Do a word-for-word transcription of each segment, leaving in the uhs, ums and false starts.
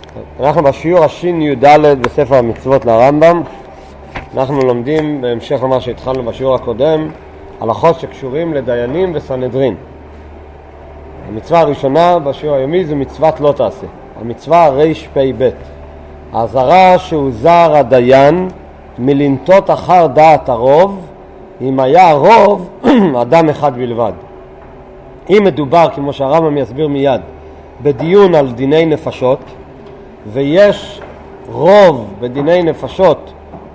אנחנו בשיעור השין י"ד בספר המצוות לרמב"ם. אנחנו לומדים בהמשך למה שהתחלנו בשיעור הקודם, הלכות שקשורים לדיינים וסנהדרין. המצווה הראשונה בשיעור היומי זה מצוות לא תעשה, המצווה רש פי ב', האזהרה שהוזר הדיין מלנטות אחר דעת הרוב אם היה הרוב אדם אחד בלבד. אם מדובר, כמו שהרמב"ם יסביר מיד, בדיון על דיני נפשות, ויש רוב בדיני נפשות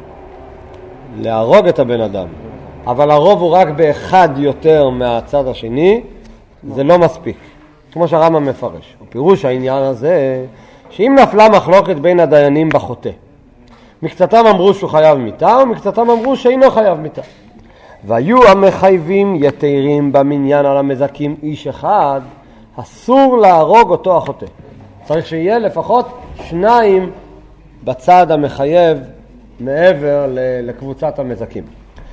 להרוג את הבן אדם, אבל הרוב הוא רק באחד יותר מהצד השני, זה לא מספיק, כמו שהרמב"ם מפרש. הפירוש העניין הזה, שאם נפלה מחלוקת בין הדיינים בחוטא, מקצתם אמרו שהוא חייב מיתה, ומקצתם אמרו שאינו חייב מיתה, והיו המחייבים יתרים במניין על המזכים איש אחד, אסור להרוג אותו החוטא. צריך שיהיה לפחות שניים בצד המחייב מעבר לקבוצת המזכים.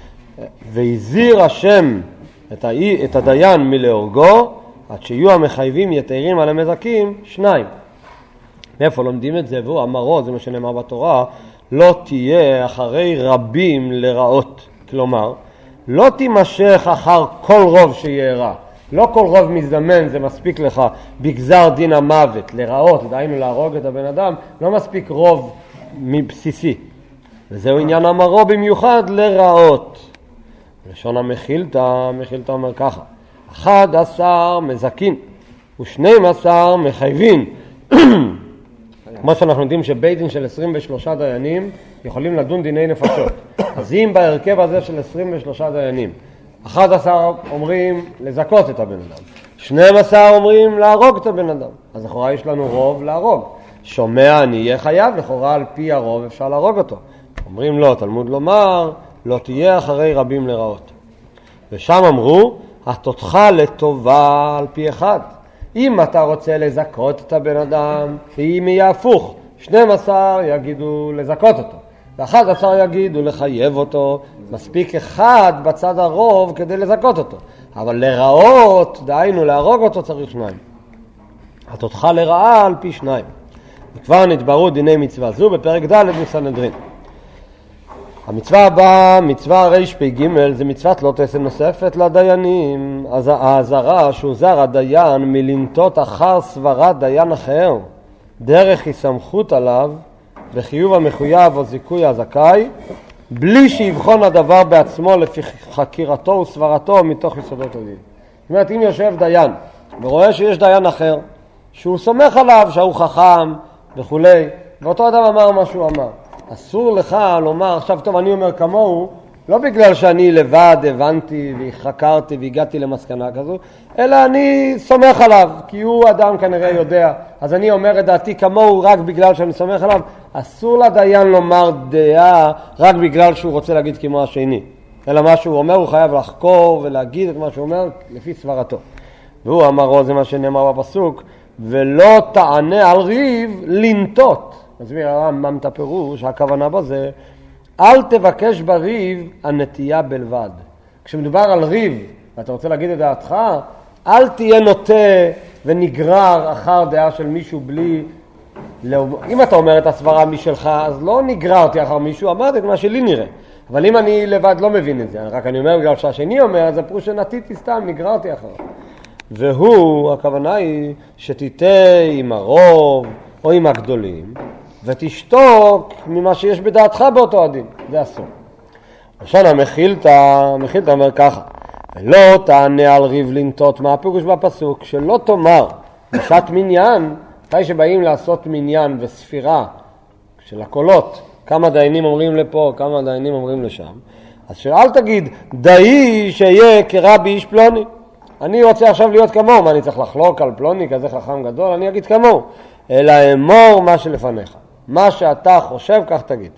והזהיר השם את, ה... את הדיין מלהורגו, עד שיהיו המחייבים יתרים על המזכים שניים. מאיפה לומדים את זה? והוא אמרו, זה מה שנאמר בתורה, לא תהיה אחרי רבים לרעות. כלומר, לא תימשך אחר כל רוב שיהיה רע. לא כל רוב מזדמן זה מספיק לך בגזר דין המוות, לרעות, דהיינו להרוג את הבן אדם, לא מספיק רוב מבסיסי. וזהו עניין אמרו במיוחד לרעות. לשון המחילתא, המחילתא אומר ככה, אחד עשר מזכין ושנים עשר מחייבין. כמו שאנחנו יודעים שבית דין של עשרים ושלושה דיינים יכולים לדון דיני נפשות. אז אם בהרכב הזה של עשרים ושלושה דיינים, אחד עשר אומרים לזכות את הבן אדם, שנים עשר אומרים להרוג את הבן אדם, אז לכאורה יש לנו רוב להרוג. שומע אני יהיה חייב, לכאורה על פי הרוב אפשר להרוג אותו. אומרים לא, תלמוד לומר, לא תהיה אחרי רבים לרעות. ושם אמרו, התותך לטובה על פי אחד. אם אתה רוצה לזכות את הבן אדם, אם יהיה הפוך, שנים עשר יגידו לזכות אותו, ואחד עשר יגידו לחייב אותו, מספיק אחד בצד הרוב כדי לזכות אותו. אבל לרעות, דהיינו להרוג אותו, צריך שניים. התותך לרעה על פי שניים. וכבר נתברו דיני מצווה זו בפרק ד' מסנהדרין. המצווה הבאה, מצווה רש פי ג', זה מצוות לא תעשה נוספת לדיינים. אז האזהרה שהוזר הדיין מלנטות אחר סברת דיין אחר, דרך היא סמכות עליו, וחיוב המחויב או זיכוי הזכאי, בלי שיבחון הדבר בעצמו לפי חקירתו וסברתו מתוך יסודות הדין. זאת אומרת, אם יושב דיין ורואה שיש דיין אחר, שהוא סומך עליו, שהוא חכם וכו', ואותו אדם אמר מה שהוא אמר, אסור לך לומר, עכשיו טוב, אני אומר כמוהו, לא בגלל שאני לבד הבנתי וחקרתי והגעתי למסקנה כזו, אלא אני סומך עליו, כי הוא אדם כנראה יודע, אז אני אומר את דעתי כמוהו רק בגלל שאני סומך עליו. אסור לדיין לומר דעה רק בגלל שהוא רוצה להגיד כמו השני, אלא מה שהוא אומר הוא חייב לחקור ולהגיד את מה שהוא אומר לפי סברתו. והוא אמרו, זה מה שנאמר בפסוק, ולא תענה על ריב לנטות. מסביר הרמב"ם את הפירוש, הכוונה בזה, אל תבקש בריב הנטייה בלבד. כשמדובר על ריב, ואתה רוצה להגיד את דעתך, אל תהיה נוטה ונגרר אחר דעה של מישהו בלי... אם אתה אומר את הסברה משלך, אז לא נגררתי אחר מישהו, אמרתי את מה שלי נראה. אבל אם אני לבד לא מבין את זה, רק אני אומר בגלל שהשני אומר, זה פירוש שנטיתי סתם, נגררתי אחר. והוא, הכוונה היא שתיתה עם הרוב או עם הגדולים, ותשתוק ממה שיש בדעתך באותו הדין. זה אסור. לשון המחילתא, המחילתא אומר ככה, ולא תענה על ריב לנטות. מה הפירוש בפסוק? שלא תאמר בשעת מניין, מתי שבאים לעשות מניין וספירה של הקולות, כמה דיינים אומרים לפה, כמה דיינים אומרים לשם, אז שאל תגיד, דאי שיהיה כרבי איש פלוני. אני רוצה עכשיו להיות כמוהו, מה אני צריך לחלוק על פלוני כזה חכם גדול? אני אגיד כמוהו. אלא אמור מה שלפניך. מה שאתה חושב, כך תגיד.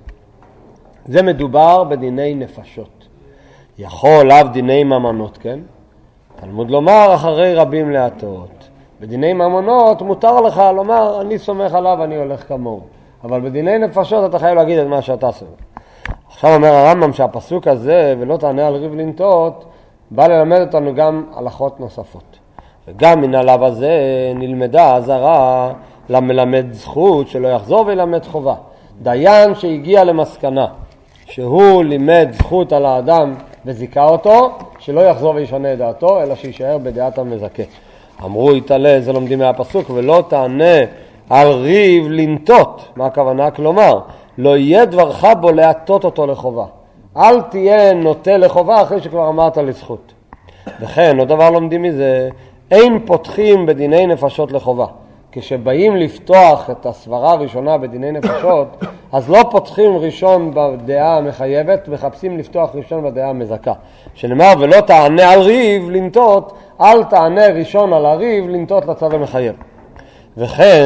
זה מדובר בדיני נפשות. יכול אף דיני ממונות, כן? תלמוד לומר אחרי רבים להטות. בדיני ממונות מותר לך לומר, אני סומך עליו, אני הולך כמוהו. אבל בדיני נפשות אתה חייב להגיד את מה שאתה סומך. עכשיו אומר הרמב"ם שהפסוק הזה, ולא תענה על ריב לנטות, בא ללמד אותנו גם הלכות נוספות. וגם מן הלב הזה נלמדה הזרה למלמד זכות שלא יחזור וילמד חובה. דיין שהגיע למסקנה שהוא לימד זכות על האדם וזיקה אותו, שלא יחזור וישנה את דעתו, אלא שישאר בדעת המזכה. אמרו יתעלה, זה לומדים מהפסוק, ולא תענה על ריב לנטות. מה הכוונה? כלומר, לא יהיה דברך בו להטות אותו לחובה. אל תהיה נוטה לחובה אחרי שכבר אמרת לזכות. וכן, עוד דבר לומדים מזה, אין פותחים בדיני נפשות לחובה. כשבאים לפתוח את הסברה הראשונה בדיני נפשות, אז לא פותחים ראשון בדעה המחייבת, מחפשים לפתוח ראשון בדעה המזכה. שנאמר, ולא תענה על ריב לנטות, אל תענה ראשון על הריב לנטות לצד המחייב. וכן,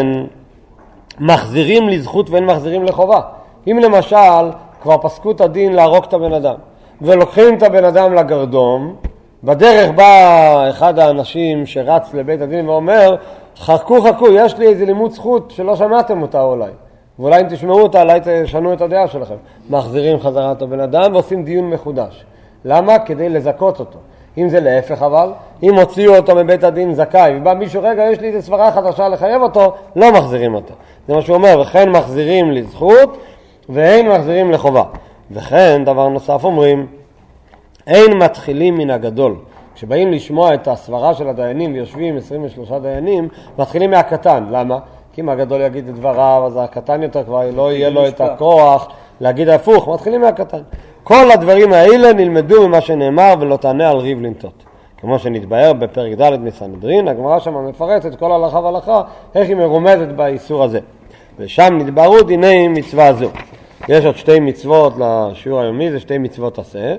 מחזירים לזכות ואין מחזירים לחובה. אם למשל, כבר פסקו את הדין להרוג את הבן אדם, ולוקחים את הבן אדם לגרדום, בדרך בא אחד האנשים שרץ לבית הדין ואומר, חכו חכו, יש לי איזה לימוד זכות שלא שמעתם אותה אולי, ואולי אם תשמעו אותה, אולי תשנו את הדעה שלכם. מחזירים חזרה את הבן אדם ועושים דיון מחודש. למה? כדי לזכות אותו. אם זה להפך אבל, אם הוציאו אותו מבית הדין זכאי, ובא מישהו, רגע, יש לי איזה סברה חדשה לחייב אותו, לא מחזירים אותו. זה מה שהוא אומר, וכן מחזירים לזכות, ואין מחזירים לחובה. וכן, דבר נוסף אומרים, אין מתחילים מן הגדול. כשבאים לשמוע את הסברה של הדיינים ויושבים עשרים ושלושה דיינים, מתחילים מהקטן. למה? כי אם הגדול יגיד את דבריו, אז הקטן יותר כבר לא יהיה לו את הכוח להגיד ההפוך, מתחילים מהקטן. כל הדברים האלה נלמדו ממה שנאמר ולא תענה על ריב לנטות. כמו שנתבהר בפרק ד' מסנהדרין, הגמרא שם מפרטת כל הלכה והלכה, איך היא מרומזת באיסור הזה. ושם נתבהרו דיני מצווה זו. יש עוד שתי מצוות לשיעור היומי, זה שתי מצוות עשה.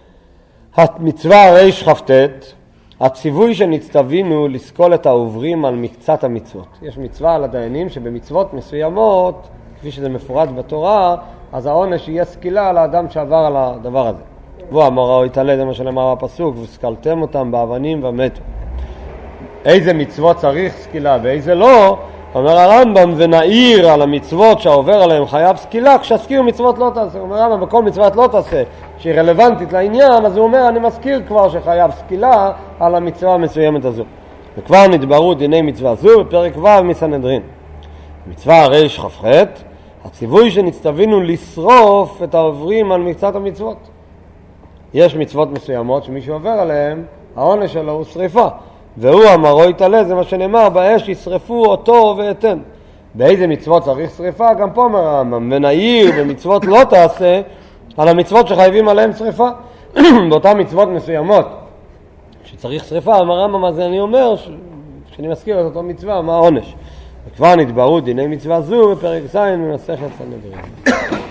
המצווה ריש כ"ט, הציווי שנצטווינו לסקול את העוברים על מקצת המצוות. יש מצווה על הדיינים שבמצוות מסוימות, כפי שזה מפורט בתורה, אז העונש יהיה סקילה על האדם שעבר על הדבר הזה. והוא אמר, או יתעלה, זה מה שנאמר בפסוק, וסקלתם אותם באבנים ומתו. איזה מצוות צריך סקילה ואיזה לא, אומר הרמב"ם, ונעיר על המצוות שהעובר עליהם חייב סקילה, כשהזכיר מצוות לא תעשה. אומר הרמב"ם, בכל מצוות לא תעשה, שהיא רלוונטית לעניין, אז הוא אומר, אני מזכיר כבר שחייב סקילה על המצווה המסוימת הזו. וכבר נתבהרו דיני מצווה זו בפרק ו' מסנהדרין. מצווה ריש כ"ח, הציווי שנצטווינו לשרוף את העוברים על מקצת המצוות. יש מצוות מסוימות שמישהו עובר עליהם, העונש שלו הוא שריפה. והוא אמרו יתעלה, זה מה שנאמר, באש ישרפו אותו ואתן. באיזה מצוות צריך שריפה? גם פה אומר הרמב"ם, ונעיר במצוות לא תעשה על המצוות שחייבים עליהם שריפה. באותן מצוות מסוימות שצריך שריפה, אמר הרמב"ם, אז אני אומר, כשאני מזכיר את אותו מצווה, מה העונש? וכבר נתבהרו דיני מצווה זו בפרק ז' ממסכת סנהדרין.